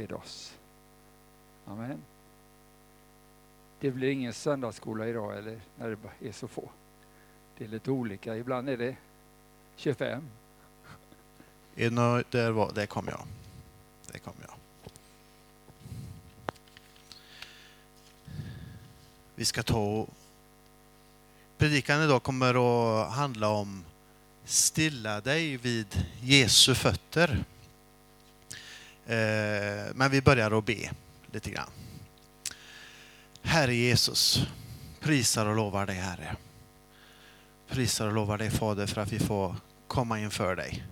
med oss. Amen. Det blir ingen söndagsskola idag, eller när det är så få. Det är lite olika. Ibland är det 25. Där kom jag. Vi ska predikan idag kommer att handla om stilla dig vid Jesu fötter. Men vi börjar att be lite grann. Herre Jesus, prisar och lovar dig, Herre. Prisar och lovar dig, Fader, för att vi får komma inför dig.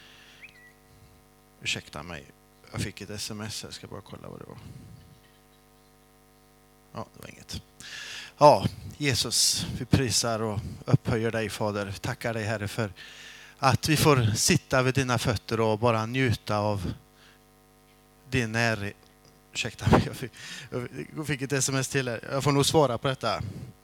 Ursäkta mig, jag fick ett sms, jag ska bara kolla vad det var. Ja, det var inget. Ja, Jesus, vi prisar och upphöjer dig, Fader. Tackar dig, Herre, för att vi får sitta vid dina fötter och bara njuta av din närhet. Ursäkta mig, jag fick ett sms till er. Jag får nog svara på detta.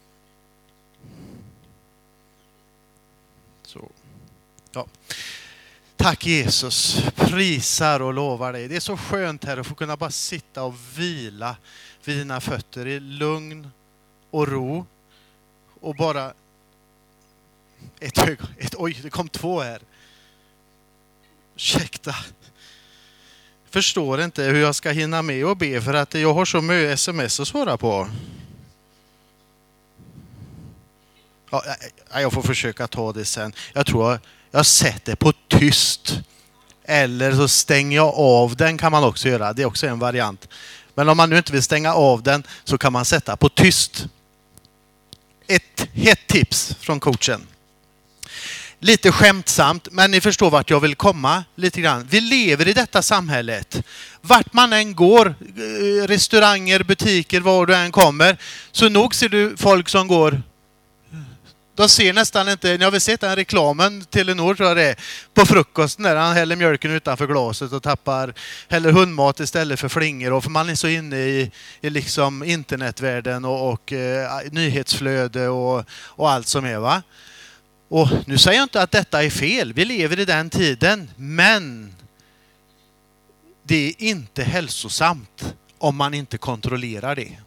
Så. Ja. Tack Jesus, prisar och lovar dig. Det är så skönt här att få kunna bara sitta och vila vid dina fötter i lugn och ro. Och bara oj, det kom 2 här. Ursäkta. Förstår inte hur jag ska hinna med och be för att jag har så mycket sms att svara på. Ja, jag får försöka ta det sen. Jag tror jag sätter på tyst. Eller så stänger jag av den, kan man också göra. Det är också en variant. Men om man nu inte vill stänga av den så kan man sätta på tyst. Ett hett tips från coachen. Lite skämtsamt, men ni förstår vart jag vill komma lite grann. Vi lever i detta samhället. Vart man än går, restauranger, butiker, var du än kommer, så nog ser du folk som går. De ser nästan inte, ni har väl sett den reklamen, Telenor tror jag det är, på frukosten när han häller mjölken utanför glaset och häller hundmat istället för flingor. Och för man är så inne i liksom internetvärlden och nyhetsflöde och allt som är, va? Och nu säger jag inte att detta är fel, vi lever i den tiden, men det är inte hälsosamt om man inte kontrollerar det.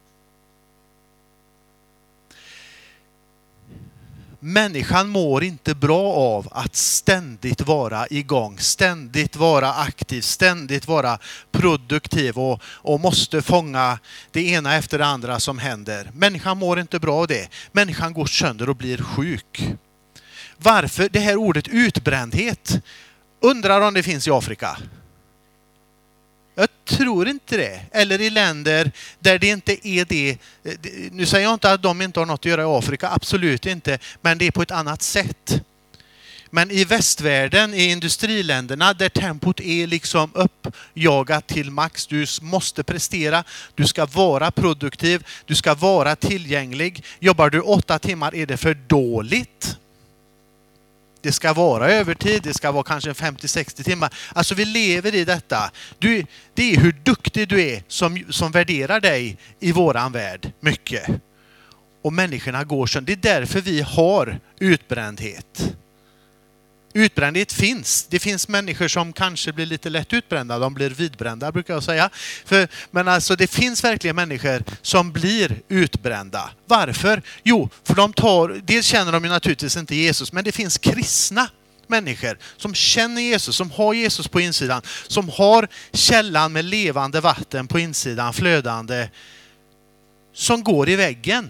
Människan mår inte bra av att ständigt vara igång, ständigt vara aktiv, ständigt vara produktiv och måste fånga det ena efter det andra som händer. Människan mår inte bra av det. Människan går sönder och blir sjuk. Varför? Det här ordet utbrändhet. Undrar om det finns i Afrika? Jag tror inte det. Eller i länder där det inte är det. Nu säger jag inte att de inte har något att göra i Afrika. Absolut inte. Men det är på ett annat sätt. Men i västvärlden, i industriländerna, där tempot är liksom uppjagat till max. Du måste prestera. Du ska vara produktiv. Du ska vara tillgänglig. Jobbar du 8 timmar är det för dåligt. Det ska vara övertid, det ska vara kanske 50-60 timmar. Alltså vi lever i detta. Det är hur duktig du är som värderar dig i våran värld mycket. Och människorna går så. Det är därför vi har utbrändhet. Utbrändhet finns. Det finns människor som kanske blir lite lätt utbrända. De blir vidbrända brukar jag säga. Men alltså det finns verkligen människor som blir utbrända. Varför? Jo, för dels känner de ju naturligtvis inte Jesus. Men det finns kristna människor som känner Jesus. Som har Jesus på insidan. Som har källan med levande vatten på insidan. Flödande. Som går i väggen.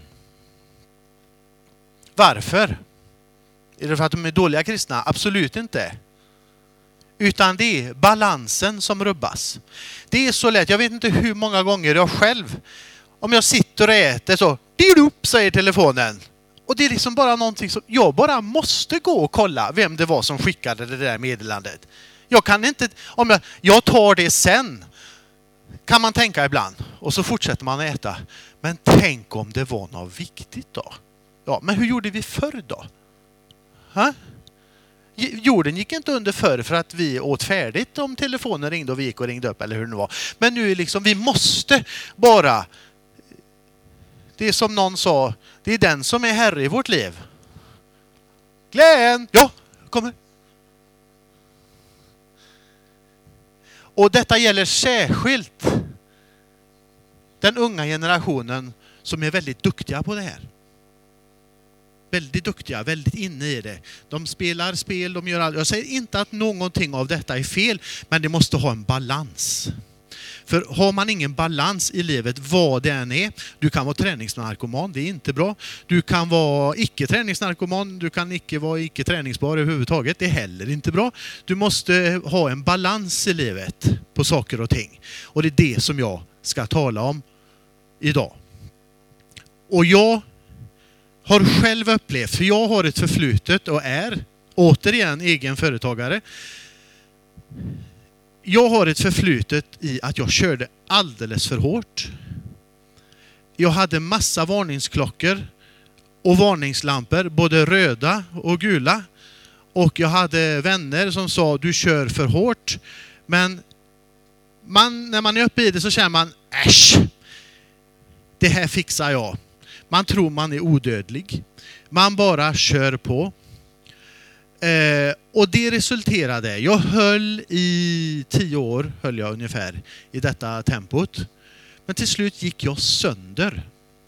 Varför? Är det för att de är dåliga kristna? Absolut inte. Utan det är balansen som rubbas. Det är så lätt. Jag vet inte hur många gånger jag själv, om jag sitter och äter så, säger telefonen. Och det är liksom bara någonting som, jag bara måste gå och kolla vem det var som skickade det där meddelandet. Jag kan inte, jag tar det sen. Kan man tänka ibland. Och så fortsätter man att äta. Men tänk om det var något viktigt då. Ja, men hur gjorde vi förr då? Ha? Jorden gick inte under förr för att vi åt färdigt om telefonen ringde och vi gick och ringde upp eller hur det var. Men nu är liksom, vi måste bara, det är som någon sa, det är den som är herre i vårt liv. Glenn! Ja, kommer. Och detta gäller särskilt den unga generationen som är väldigt duktiga på det här. Väldigt duktiga, väldigt inne i det. De spelar spel, de gör allt. Jag säger inte att någonting av detta är fel, men det måste ha en balans. För har man ingen balans i livet, vad det än är, du kan vara träningsnarkoman, det är inte bra. Du kan vara icke-träningsnarkoman, du kan icke vara icke-träningsbar överhuvudtaget, det är heller inte bra. Du måste ha en balans i livet på saker och ting. Och det är det som jag ska tala om idag. Och jag har själv upplevt, för jag har ett förflutet och är återigen egen företagare. Jag har ett förflutet i att jag körde alldeles för hårt. Jag hade massa varningsklockor och varningslampor, både röda och gula. Och jag hade vänner som sa, du kör för hårt. Men när man är uppe i det så känner man, äsch, det här fixar jag. Man tror man är odödlig. Man bara kör på. Och det resulterade, jag höll i 10 år, höll jag ungefär i detta tempot. Men till slut gick jag sönder.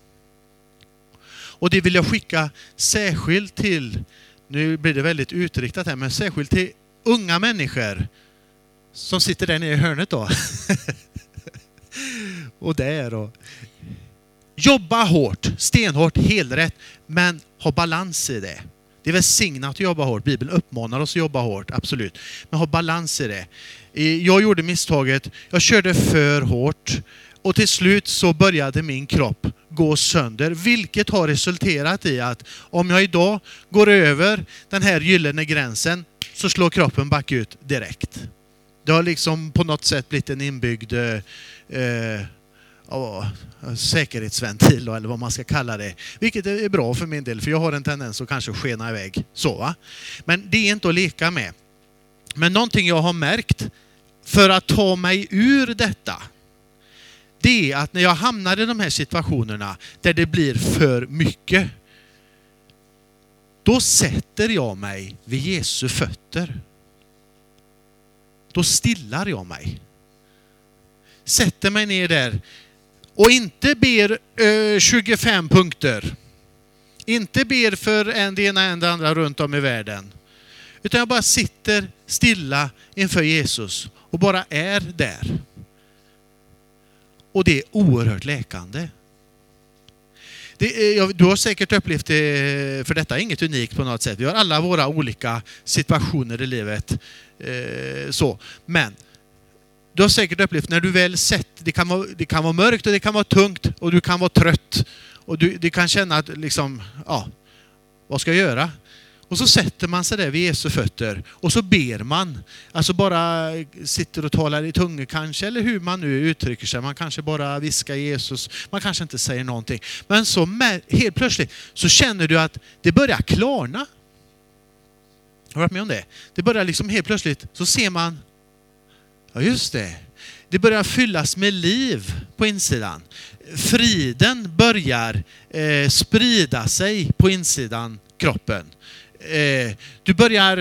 Och det vill jag skicka särskilt till, nu blir det väldigt utriktat här, men särskilt till unga människor som sitter där nere i hörnet då. Och där och jobba hårt, stenhårt, helrätt, men ha balans i det. Det är välsignat att jobba hårt. Bibeln uppmanar oss att jobba hårt, absolut. Men ha balans i det. Jag gjorde misstaget, jag körde för hårt och till slut så började min kropp gå sönder. Vilket har resulterat i att om jag idag går över den här gyllene gränsen så slår kroppen back ut direkt. Det har liksom på något sätt blivit en inbyggd säkerhetsventil eller vad man ska kalla det. Vilket är bra för min del, för jag har en tendens att kanske skena iväg så, va? Men det är inte att leka med. Men någonting jag har märkt för att ta mig ur detta, det är att när jag hamnar i de här situationerna där det blir för mycket, då sätter jag mig vid Jesu fötter. Då stillar jag mig. Sätter mig ner där och inte ber 25 punkter. Inte ber för det ena än det andra runt om i världen. Utan jag bara sitter stilla inför Jesus och bara är där. Och det är oerhört läkande. Du har säkert upplevt det, för detta är inget unikt på något sätt. Vi har alla våra olika situationer i livet. Men du har säkert upplevt när du väl sett, det kan vara mörkt och det kan vara tungt och du kan vara trött. Och du kan känna att liksom, vad ska jag göra? Och så sätter man sig där vid Jesu fötter och så ber man. Alltså bara sitter och talar i tungor kanske, eller hur man nu uttrycker sig. Man kanske bara viskar Jesus, man kanske inte säger någonting. Men så helt plötsligt så känner du att det börjar klarna. Har du varit med om det? Det börjar liksom helt plötsligt, så ser man, ja just det. Det börjar fyllas med liv på insidan. Friden börjar sprida sig på insidan kroppen. Du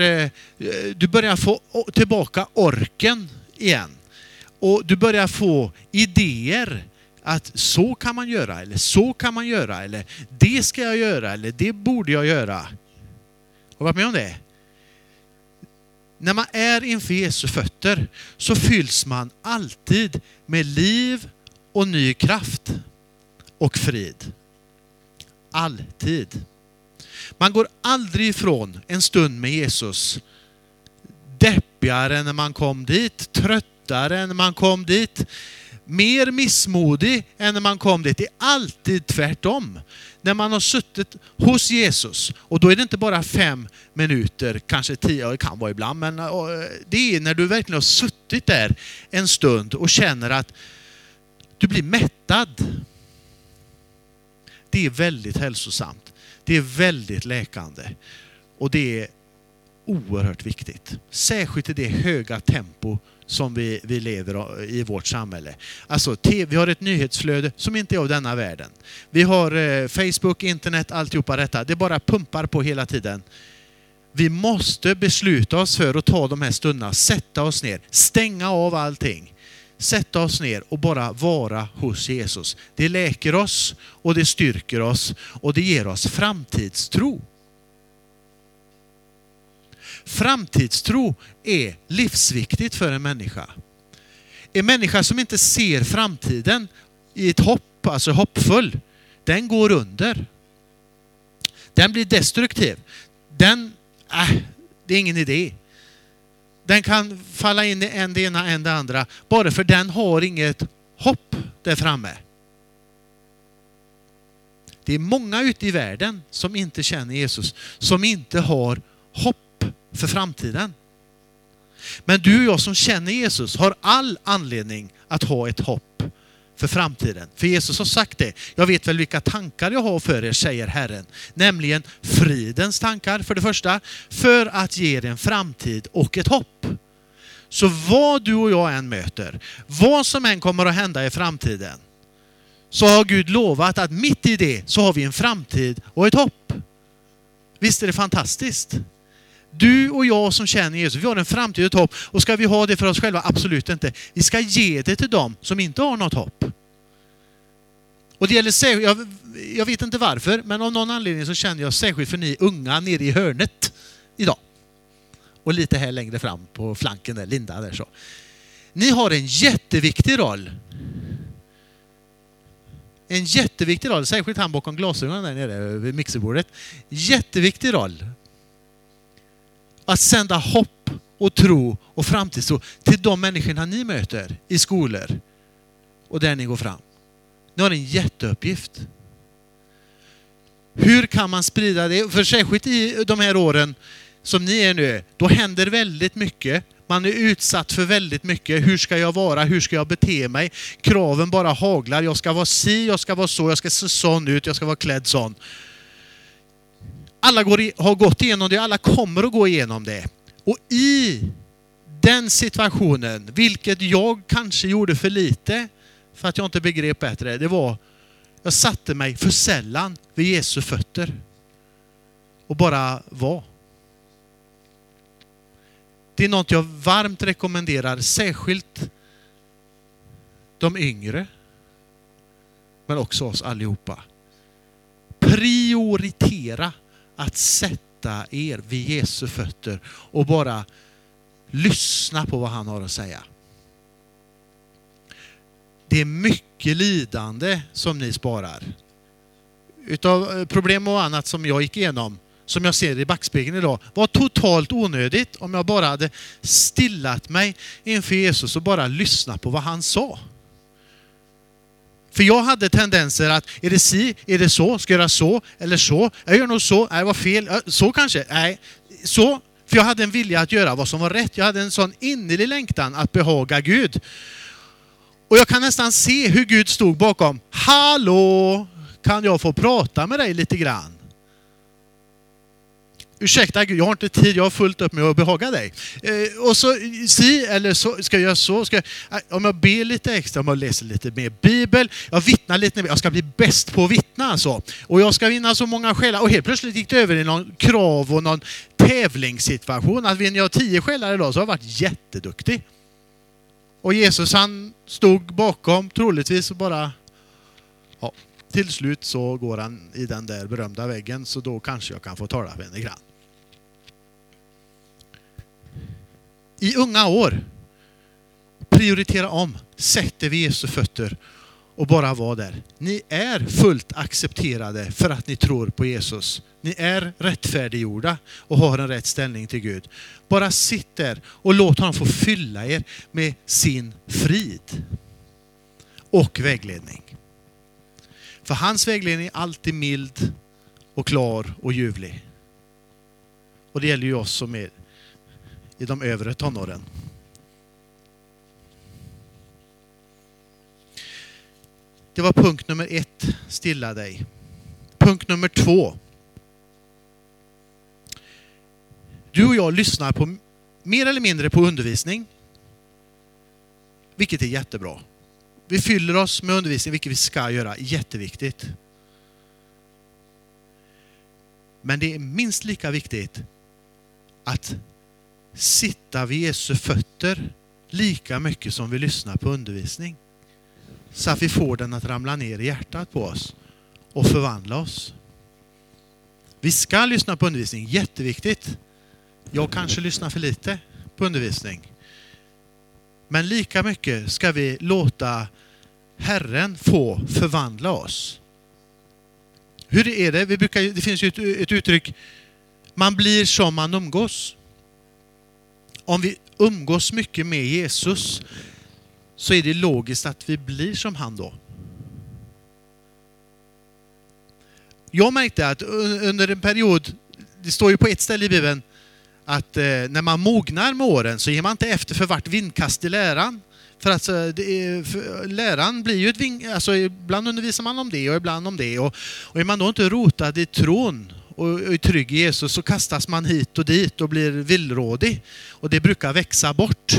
börjar få tillbaka orken igen. Och du börjar få idéer att så kan man göra, eller så kan man göra, eller det ska jag göra, eller det borde jag göra. Har du varit med om det? När man är inför Jesu fötter så fylls man alltid med liv och ny kraft och frid. Alltid. Man går aldrig ifrån en stund med Jesus deppigare än när man kom dit, tröttare än när man kom dit, mer missmodig än när man kom dit. Det är alltid tvärtom. När man har suttit hos Jesus, och då är det inte bara 5 minuter, kanske 10, det kan vara ibland, men det är när du verkligen har suttit där en stund och känner att du blir mättad. Det är väldigt hälsosamt. Det är väldigt läkande. Och det är oerhört viktigt. Särskilt i det höga tempo som vi lever i vårt samhälle. Alltså, vi har ett nyhetsflöde som inte är av denna världen. Vi har Facebook, internet, alltihopa detta. Det bara pumpar på hela tiden. Vi måste besluta oss för att ta de här stunderna, sätta oss ner, stänga av allting. Sätta oss ner och bara vara hos Jesus. Det läker oss och det styrker oss och det ger oss framtidstro. Framtidstro är livsviktigt för en människa. En människa som inte ser framtiden i ett hopp, alltså hoppfull, den går under. Den blir destruktiv. Det är ingen idé. Den kan falla in i en det ena, en det andra. Bara för den har inget hopp där framme. Det är många ute i världen som inte känner Jesus. Som inte har hopp för framtiden. Men du och jag som känner Jesus har all anledning att ha ett hopp för framtiden. För Jesus har sagt det. Jag vet väl vilka tankar jag har för er, säger Herren. Nämligen fridens tankar för det första. För att ge er en framtid och ett hopp. Så vad du och jag än möter, vad som än kommer att hända i framtiden, så har Gud lovat att mitt i det så har vi en framtid och ett hopp. Visst är det fantastiskt? Du och jag som känner Jesus, vi har en framtid och ett hopp. Och ska vi ha det för oss själva? Absolut inte. Vi ska ge det till dem som inte har något hopp. Och det gäller särskilt, jag vet inte varför, men av någon anledning så känner jag särskilt för ni unga nere i hörnet idag. Och lite här längre fram på flanken där, Linda där så. Ni har en jätteviktig roll. En jätteviktig roll, särskilt han bakom glasögonen där nere vid mixerbordet. Jätteviktig roll. Att sända hopp och tro och framtidstro till de människorna ni möter i skolor och där ni går fram. Ni har en jätteuppgift. Hur kan man sprida det? För särskilt i de här åren som ni är nu, då händer väldigt mycket. Man är utsatt för väldigt mycket. Hur ska jag vara? Hur ska jag bete mig? Kraven bara haglar. Jag ska vara si, jag ska vara så, jag ska se sån ut, jag ska vara klädd sån. Alla har gått igenom det, alla kommer att gå igenom det. Och i den situationen, vilket jag kanske gjorde för lite för att jag inte begrep bättre, det var jag satte mig för sällan vid Jesu fötter och bara var. Det är något jag varmt rekommenderar, särskilt de yngre, men också oss allihopa. Prioritera att sätta er vid Jesu fötter och bara lyssna på vad han har att säga. Det är mycket lidande som ni sparar. Utav problem och annat som jag gick igenom, som jag ser i backspegeln idag, var totalt onödigt om jag bara hade stillat mig inför Jesus och bara lyssnat på vad han sa. För jag hade tendenser att, är det si, är det så, ska jag göra så, eller så, jag gör nog så, nej, det var fel, så kanske, nej, så. För jag hade en vilja att göra vad som var rätt. Jag hade en sån innerlig längtan att behaga Gud. Och jag kan nästan se hur Gud stod bakom. Hallå, kan jag få prata med dig lite grann? Ursäkta Gud, jag har inte tid, jag har fullt upp med att behaga dig. Och så, si, eller så, ska jag göra så, om jag ber lite extra, om jag läser lite mer Bibel, jag vittnar lite mer, jag ska bli bäst på att vittna alltså. Och jag ska vinna så många själar. Och helt plötsligt gick det över i någon krav och någon tävlingssituation. Att vinner jag 10 själar idag så har jag varit jätteduktig. Och Jesus han stod bakom, troligtvis bara, ja, till slut så går han i den där berömda väggen, så då kanske jag kan få tala med henne grann. I unga år, prioritera om, sätt er vid Jesu fötter och bara var där. Ni är fullt accepterade för att ni tror på Jesus. Ni är rättfärdiggjorda och har en rätt ställning till Gud. Bara sitt där och låt honom få fylla er med sin frid och vägledning. För hans vägledning är alltid mild och klar och ljuvlig. Och det gäller ju oss som är i de övre tonåren. Det var punkt nummer 1, stilla dig. Punkt nummer 2. Du och jag lyssnar på mer eller mindre på undervisning. Vilket är jättebra. Vi fyller oss med undervisning, vilket vi ska göra. Jätteviktigt. Men det är minst lika viktigt att sitta vid Jesu fötter lika mycket som vi lyssnar på undervisning. Så att vi får den att ramla ner i hjärtat på oss och förvandla oss. Vi ska lyssna på undervisning, jätteviktigt. Jag kanske lyssnar för lite på undervisning. Men lika mycket ska vi låta Herren få förvandla oss. Hur är det? Det finns ju ett uttryck, man blir som man umgås. Om vi umgås mycket med Jesus så är det logiskt att vi blir som han då. Jag märkte att under en period, det står ju på ett ställe i Bibeln, att när man mognar med åren så ger man inte efter för vart vindkast i läran. För att läran blir ju ibland undervisar man om det och ibland om det. Och är man då inte rotad i tron och är trygg i Jesus så kastas man hit och dit och blir villrådig. Och det brukar växa bort.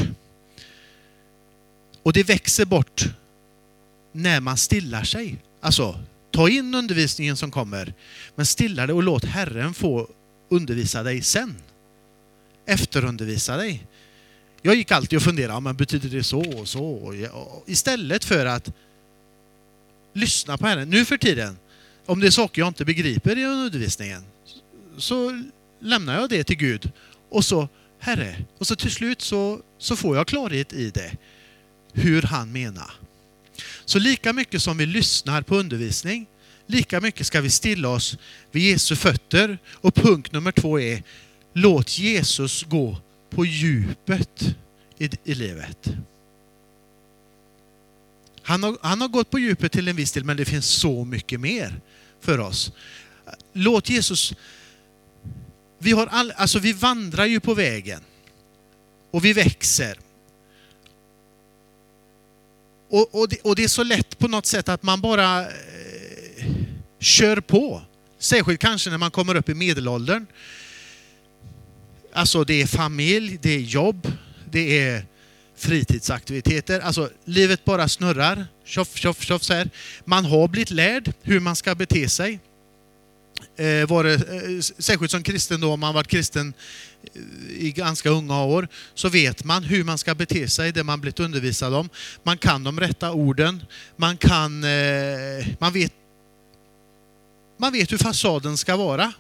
Och det växer bort när man stillar sig. Alltså, ta in undervisningen som kommer, men stilla det och låt Herren få undervisa dig sen. Efterundervisa dig. Jag gick alltid och funderade, men betyder det så och så? Istället för att lyssna på Herren. Nu för tiden, om det är saker jag inte begriper i undervisningen, så lämnar jag det till Gud. Och så, Herre, och så till slut så får jag klarhet i det. Hur han menar. Så lika mycket som vi lyssnar på undervisning, lika mycket ska vi stilla oss vid Jesu fötter. Och punkt nummer 2 är, låt Jesus gå på djupet i livet. Han har gått på djupet till en viss del, men det finns så mycket mer för oss. Låt Jesus... Vi vandrar ju på vägen. Och vi växer. Och det är så lätt på något sätt att man bara kör på. Särskilt kanske när man kommer upp i medelåldern. Alltså det är familj, det är jobb, det är fritidsaktiviteter. Alltså livet bara snurrar. Tjoff, tjoff, tjoff så här. Man har blivit lärd hur man ska bete sig. Särskilt som kristen då, om man varit kristen i ganska unga år, så vet man hur man ska bete sig, det man blivit undervisad om. Man kan de rätta orden. Man vet hur fasaden ska vara.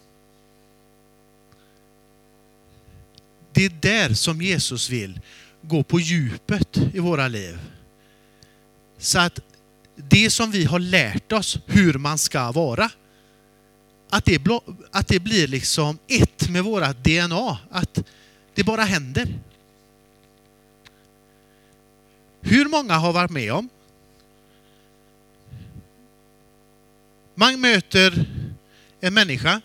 Det är där som Jesus vill gå på djupet i våra liv. Så att det som vi har lärt oss hur man ska vara, att det blir liksom ett med våra DNA. Att det bara händer. Hur många har varit med om? Man möter en människa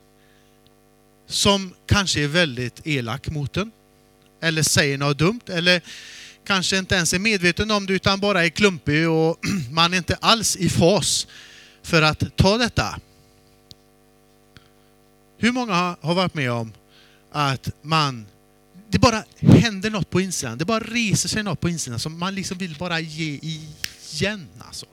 som kanske är väldigt elak mot en. Eller säger något dumt. Eller kanske inte ens är medveten om det utan bara är klumpig och man är inte alls i fas för att ta detta. Hur många har varit med om att det bara händer något på insidan. Det bara reser sig något på insidan som man liksom vill bara ge igen. Alltså.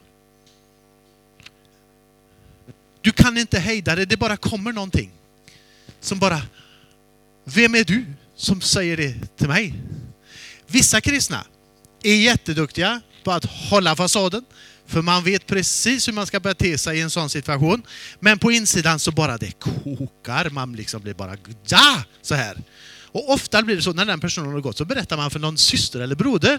Du kan inte hejda det. Det bara kommer någonting. Som bara, vem är du som säger det till mig? Vissa kristna är jätteduktiga på att hålla fasaden. För man vet precis hur man ska bete sig i en sån situation. Men på insidan så bara det kokar. Man liksom blir bara så här. Och ofta blir det så när den personen har gått så berättar man för någon syster eller broder.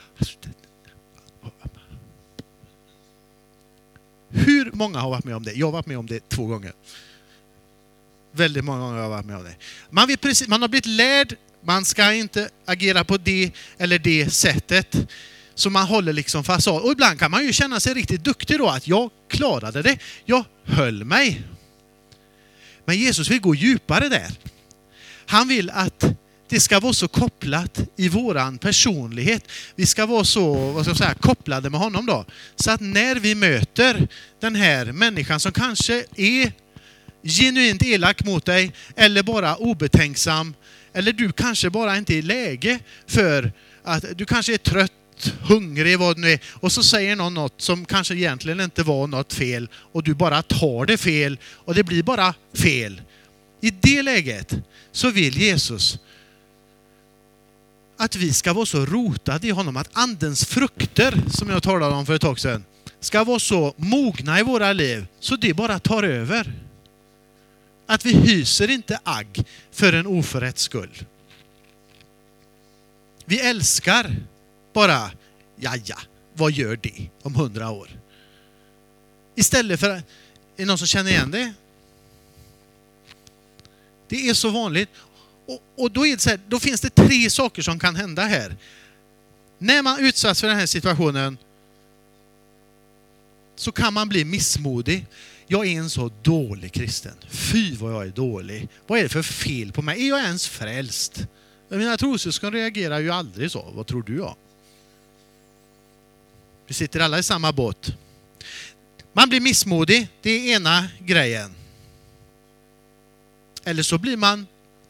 Hur många har varit med om det? Jag har varit med om det 2 gånger. Väldigt många gånger har jag varit med om det. Man har blivit lärd. Man ska inte agera på det eller det sättet. Så man håller liksom fasad. Och ibland kan man ju känna sig riktigt duktig då. Att jag klarade det. Jag höll mig. Men Jesus vill gå djupare där. Han vill att det ska vara så kopplat i våran personlighet. Vi ska vara så, kopplade med honom då. Så att när vi möter den här människan som kanske är genuint elak mot dig. Eller bara obetänksam. Eller du kanske bara inte är i läge för att du kanske är trött. Hungrig, vad det nu är. Och så säger någon något som kanske egentligen inte var något fel. Och du bara tar det fel. Och det blir bara fel. I det läget så vill Jesus att vi ska vara så rotade i honom att andens frukter, som jag talade om för ett tag sedan, ska vara så mogna i våra liv så det bara tar över. Att vi hyser inte agg för en oförrätts skull. Vi älskar bara, ja, vad gör det om 100 år? Istället för, är det någon som känner igen det? Det är så vanligt. Och då, är det så här, då finns det 3 saker som kan hända här. När man utsätts för den här situationen så kan man bli missmodig. Jag är en så dålig kristen. Fy vad jag är dålig. Vad är det för fel på mig? Är jag ens frälst? Mina trossyskon reagerar ju aldrig så. Vad tror du jag? Vi sitter alla i samma båt. Man blir missmodig. Det är ena grejen. Eller så blir man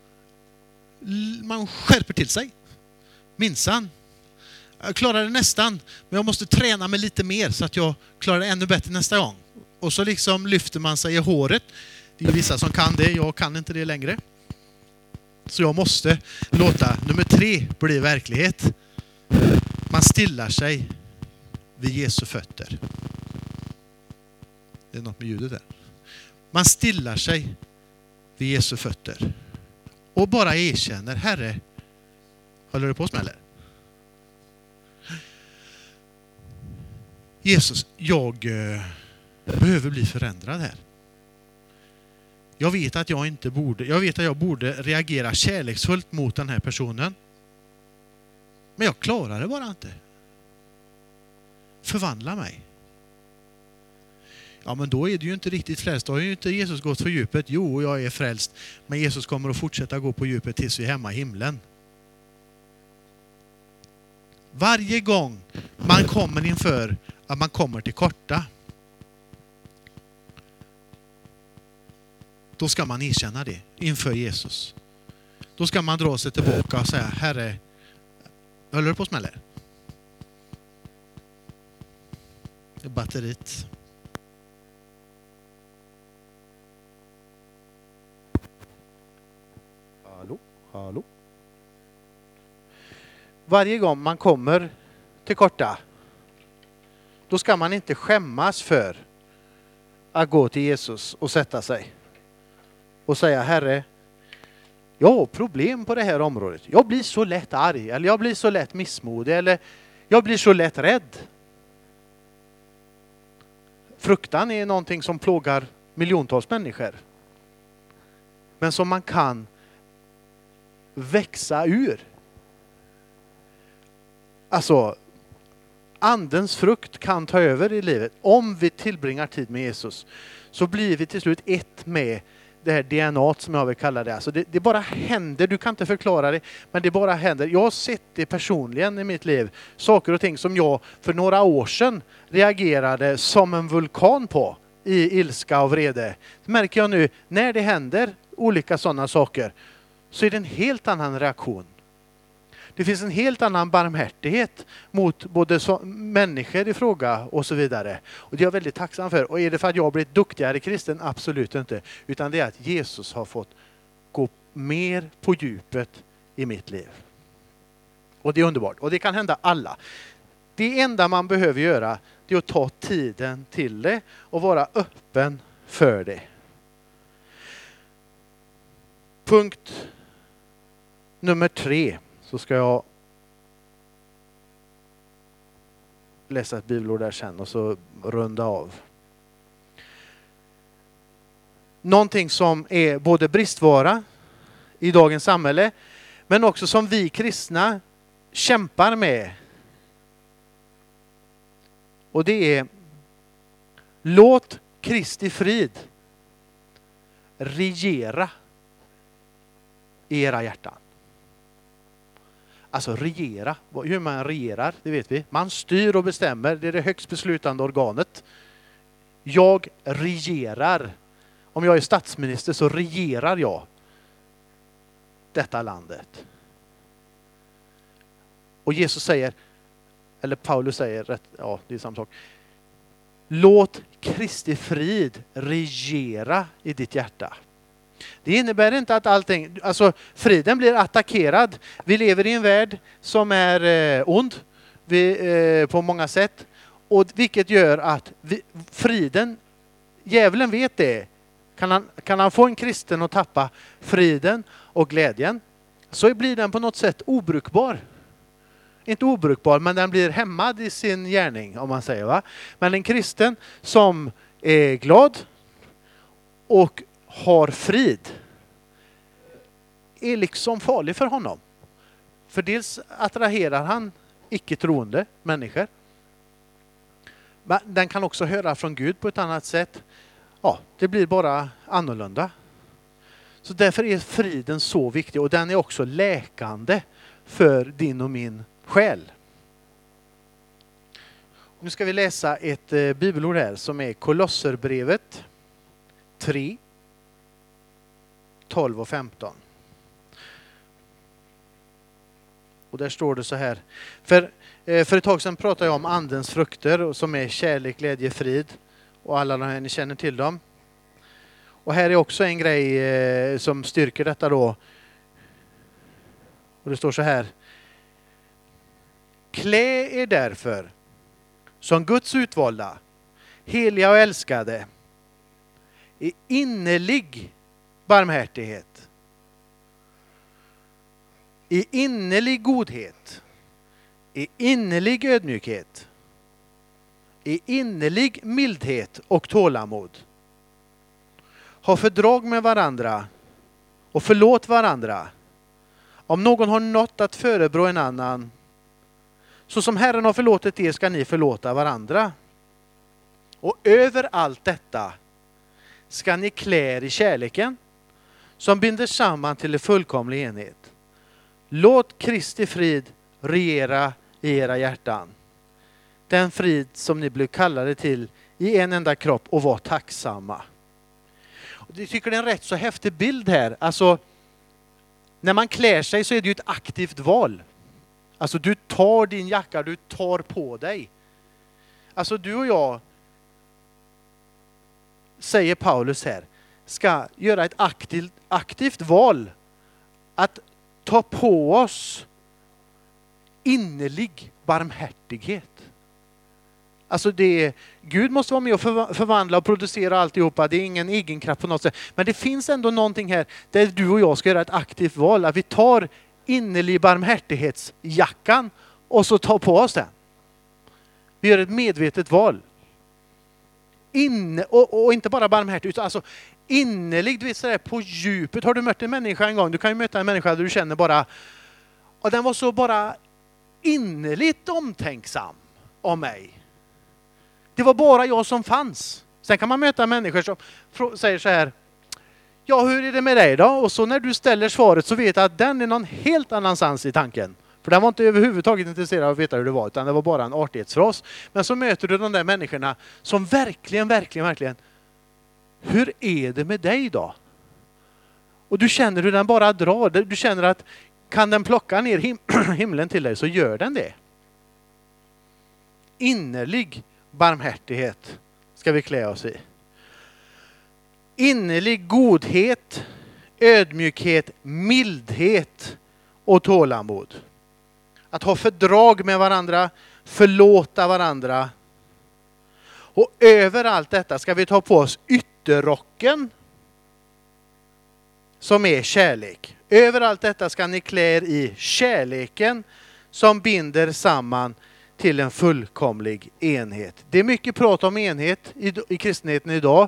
skärper till sig. Minsann. Jag klarar det nästan. Men jag måste träna mig lite mer så att jag klarar det ännu bättre nästa gång. Och så liksom lyfter man sig i håret. Det är vissa som kan det. Jag kan inte det längre. Så jag måste låta nummer 3 bli verklighet. Man stillar sig vid Jesu fötter. Det är något med ljudet där. Man stillar sig vid Jesu fötter. Och bara erkänner, Herre, håller du på att smälla? Jesus, jag behöver bli förändrad här. Jag vet att jag borde reagera kärleksfullt mot den här personen. Men jag klarar det bara inte. Förvandla mig. Ja, men då är du ju inte riktigt frälst. Då har ju inte Jesus gått för djupet. Jo, jag är frälst. Men Jesus kommer att fortsätta gå på djupet tills vi är hemma i himlen. Varje gång man kommer inför att man kommer till korta, då ska man erkänna det inför Jesus. Då ska man dra sig tillbaka och säga, Herre, håller du på att smälla? Det är batteriet. Hallå? Varje gång man kommer till korta, då ska man inte skämmas för att gå till Jesus och sätta sig och säga, Herre, jag har problem på det här området. Jag blir så lätt arg, eller jag blir så lätt missmodig, eller jag blir så lätt rädd. Fruktan är någonting som plågar miljontals människor. Men som man kan växa ur. Alltså, andens frukt kan ta över i livet. Om vi tillbringar tid med Jesus så blir vi till slut ett med det här DNA som jag vill kalla det. Alltså det bara händer, du kan inte förklara det, men det bara händer. Jag har sett det personligen i mitt liv. Saker och ting som jag för några år sedan reagerade som en vulkan på i ilska och vrede. Det märker jag nu, när det händer olika sådana saker så är det en helt annan reaktion. Det finns en helt annan barmhärtighet mot både människor i fråga och så vidare. Och det är jag väldigt tacksam för. Och är det för att jag har blivit duktigare kristen? Absolut inte. Utan det är att Jesus har fått gå mer på djupet i mitt liv. Och det är underbart. Och det kan hända alla. Det enda man behöver göra är att ta tiden till det och vara öppen för det. Punkt nummer 3. Så ska jag läsa ett bibelord där sen och så runda av. Någonting som är både bristvara i dagens samhälle, men också som vi kristna kämpar med. Och det är: låt Kristi frid regera i era hjärtan. Alltså regera. Hur man regerar, det vet vi. Man styr och bestämmer. Det är det högst beslutande organet. Jag regerar. Om jag är statsminister så regerar jag detta landet. Och Jesus säger, eller Paulus säger, ja det är samma sak. Låt Kristi frid regera i ditt hjärta. Det innebär inte att allting, alltså friden blir attackerad. Vi lever i en värld som är ond på många sätt. Och vilket gör att friden, djävulen vet det. Kan han få en kristen att tappa friden och glädjen, så blir den på något sätt obrukbar. Inte obrukbar, men den blir hämmad i sin gärning, om man säger, va? Men en kristen som är glad och har frid är liksom farlig för honom. För dels attraherar han icke-troende människor. Men den kan också höra från Gud på ett annat sätt. Ja, det blir bara annorlunda. Så därför är friden så viktig, och den är också läkande för din och min själ. Nu ska vi läsa ett bibelord här som är Kolosserbrevet 3, 12 och 15. Och där står det så här. För ett tag sedan pratade jag om andens frukter som är kärlek, glädje, frid. Och alla de här, ni känner till dem. Och här är också en grej som styrker detta då. Och det står så här. Klä er därför som Guds utvalda, heliga och älskade, i innerlig barmhärtighet, i innerlig godhet, i innerlig ödmjukhet, i innerlig mildhet och tålamod. Ha fördrag med varandra och förlåt varandra. Om någon har något att förebrå en annan, så som Herren har förlåtit er ska ni förlåta varandra. Och över allt detta ska ni klä er i kärleken, som binder samman till en fullkomlig enhet. Låt Kristi frid regera i era hjärtan. Den frid som ni blev kallade till i en enda kropp, och var tacksamma. Och jag tycker det är en rätt så häftig bild här. Alltså, när man klär sig så är det ju ett aktivt val. Alltså du tar din jacka, du tar på dig. Alltså du och jag, säger Paulus här, ska göra ett aktivt val att ta på oss innerlig barmhärtighet. Alltså Gud måste vara med och förvandla och producera alltihopa. Det är ingen egen kraft på något sätt. Men det finns ändå någonting här där du och jag ska göra ett aktivt val. Att vi tar innerlig barmhärtighetsjackan och så tar på oss den. Vi gör ett medvetet val. Och inte bara barmhärtig, utan alltså innerlig, du vet sådär på djupet. Har du mött en människa en gång? Du kan ju möta en människa där du känner bara, och den var så bara innerligt omtänksam om mig. Det var bara jag som fanns. Sen kan man möta människor som säger så här, ja, hur är det med dig då? Och så när du ställer svaret så vet jag att den är någon helt annanstans i tanken. För den var inte överhuvudtaget intresserad av att veta hur det var, utan det var bara en artighetsfras. Men så möter du de där människorna som verkligen, hur är det med dig då? Och du känner hur den bara drar. Du känner att kan den plocka ner himlen till dig, så gör den det. Innerlig barmhärtighet ska vi klä oss i. Innerlig godhet, ödmjukhet, mildhet och tålamod. Att ha fördrag med varandra, förlåta varandra. Och över allt detta ska vi ta på oss ytterrocken som är kärlek. Över allt detta ska ni klä er i kärleken som binder samman till en fullkomlig enhet. Det är mycket prat om enhet i kristenheten idag.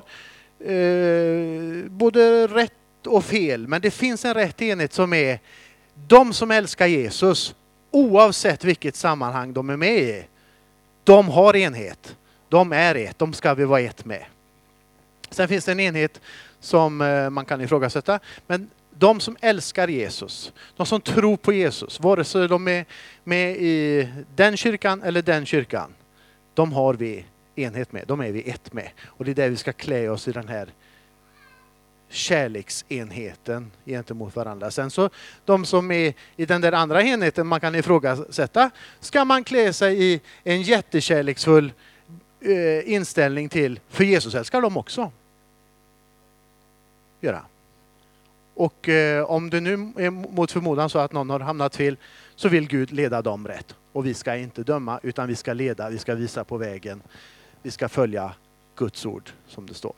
Både rätt och fel. Men det finns en rätt enhet som är de som älskar Jesus, oavsett vilket sammanhang de är med i. De har enhet. De är ett. De ska vi vara ett med. Sen finns det en enhet som man kan ifrågasätta. Men de som älskar Jesus, de som tror på Jesus, vare sig de är med i den kyrkan eller den kyrkan, de har vi enhet med. De är vi ett med. Och det är där vi ska klä oss i den här kärleksenheten gentemot varandra. Sen så de som är i den där andra enheten man kan ifrågasätta, ska man klä sig i en jättekärleksfull inställning till, för Jesus älskar dem också. Göra. Och om det nu är mot förmodan så att någon har hamnat fel, så vill Gud leda dem rätt. Och vi ska inte döma, utan vi ska leda, vi ska visa på vägen. Vi ska följa Guds ord, som det står.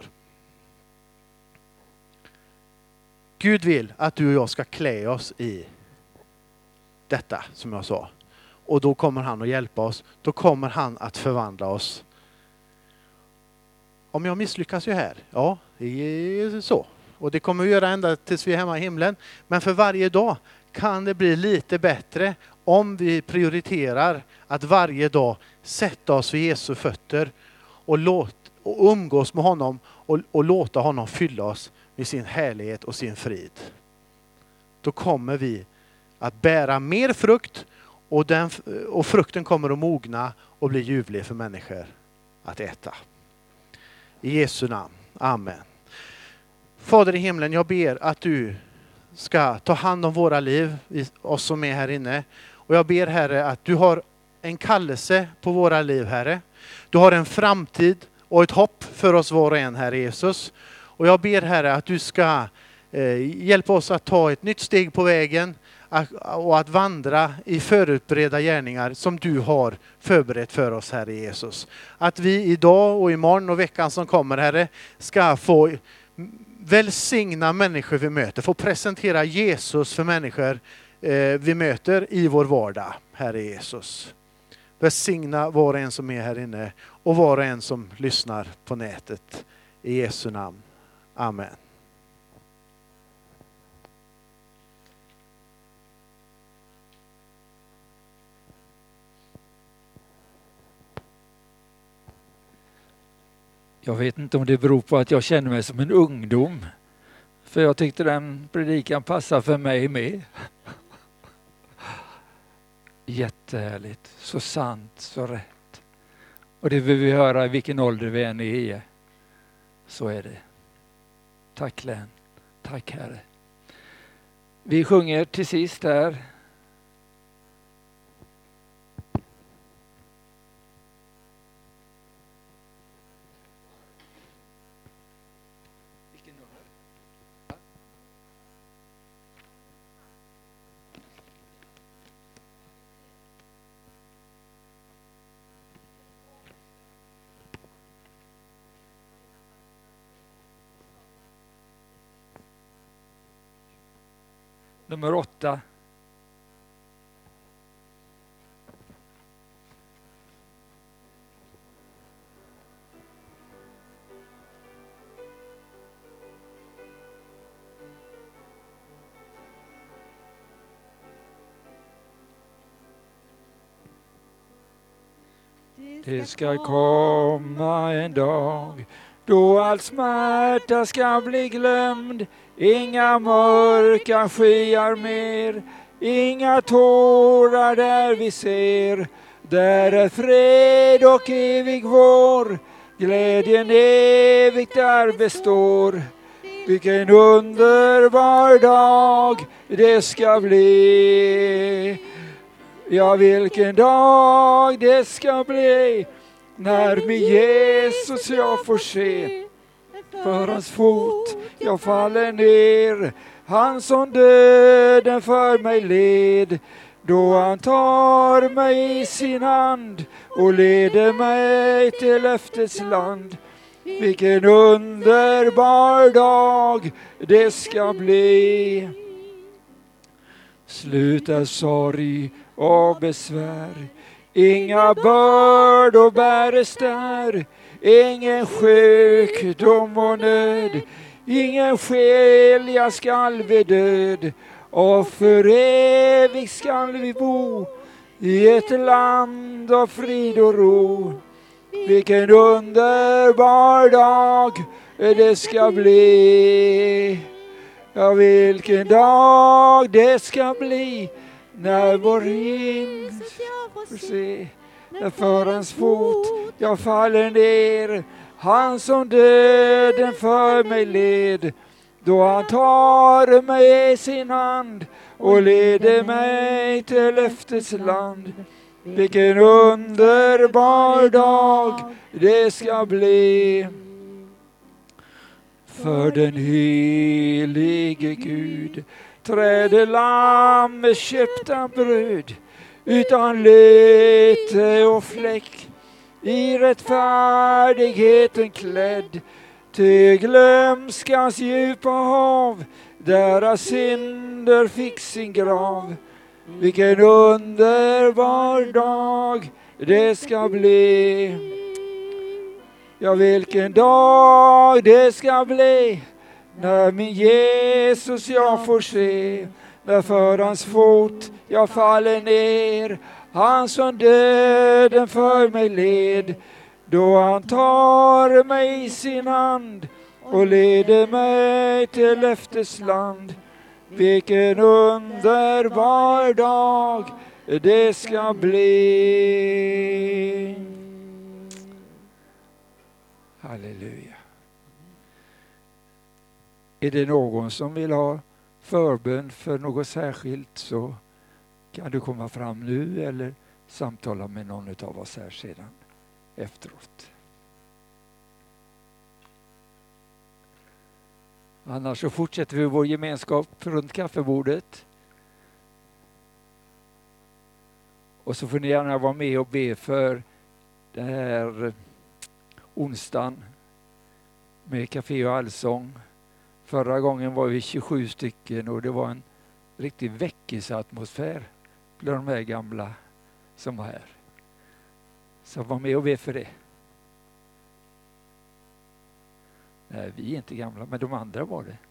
Gud vill att du och jag ska klä oss i detta, som jag sa. Och då kommer han att hjälpa oss. Då kommer han att förvandla oss. Om jag misslyckas ju här, ja, det är så. Och det kommer vi göra ända tills vi är hemma i himlen. Men för varje dag kan det bli lite bättre om vi prioriterar att varje dag sätta oss vid Jesu fötter och umgås med honom och låta honom fylla oss med sin härlighet och sin frid. Då kommer vi att bära mer frukt och frukten kommer att mogna och bli ljuvlig för människor att äta. I Jesu namn. Amen. Fader i himlen, jag ber att du ska ta hand om våra liv, oss som är här inne. Och jag ber, Herre, att du har en kallelse på våra liv, Herre. Du har en framtid och ett hopp för oss var och en, Herre Jesus. Och jag ber, Herre, att du ska hjälpa oss att ta ett nytt steg på vägen och att vandra i förutberedda gärningar som du har förberett för oss, Herre Jesus. Att vi idag och imorgon och veckan som kommer, Herre, ska få välsigna människor vi möter. Få presentera Jesus för människor vi möter i vår vardag, Herre Jesus. Välsigna var och en som är här inne och var och en som lyssnar på nätet. I Jesu namn. Amen. Jag vet inte om det beror på att jag känner mig som en ungdom. För jag tyckte den predikan passar för mig med. Jättehärligt. Så sant, så rätt. Och det vill vi höra i vilken ålder vi än är i. Så är det. Tack Len. Tack Herre. Vi sjunger till sist här. Nummer 8. Det ska komma en dag då all smärta ska bli glömd. Inga mörka skyar mer, inga tårar där vi ser. Där är fred och evig vår, glädjen evigt där består. Vilken underbar dag det ska bli. Ja, vilken dag det ska bli, när med Jesus jag får se. För hans fot jag faller ner, han som döden för mig led. Då han tar mig i sin hand och leder mig till löftets land. Vilken underbar dag det ska bli. Sluta sorg och besvär, inga bördor bäres där. Ingen sjukdom och nöd, ingen själ jag skall vid död. Och för evigt skall vi bo i ett land av frid och ro. Vilken underbar dag det ska bli. Ja, vilken dag det ska bli, när vår himmel får se. När för hans fot jag faller ner, han som döden för mig led. Då han tar mig i sin hand och leder mig till löftets land. Vilken underbar dag det ska bli. för den helige Gud träder lamm med köpta bröd utan lete och fläck, i rättfärdigheten klädd, till glömskans djupa hav, deras synder fick sin grav. Vilken underbar dag det ska bli. Ja, vilken dag det ska bli, när min Jesus jag får se, när för hans fot jag faller ner, han som döden för mig led, då han tar mig i sin hand och leder mig till löftesland. Vilken underbar dag det ska bli. Halleluja. Är det någon som vill ha förbön för något särskilt, så kan du komma fram nu eller samtala med någon av oss här sedan efteråt. Annars så fortsätter vi vår gemenskap runt kaffebordet. Och så får ni gärna vara med och be för det här onsdagen med kafé och allsång. Förra gången var vi 27 stycken och det var en riktig väckelseatmosfär bland de här gamla som var här. Så var med och be för det. Nej, vi är inte gamla, men de andra var det.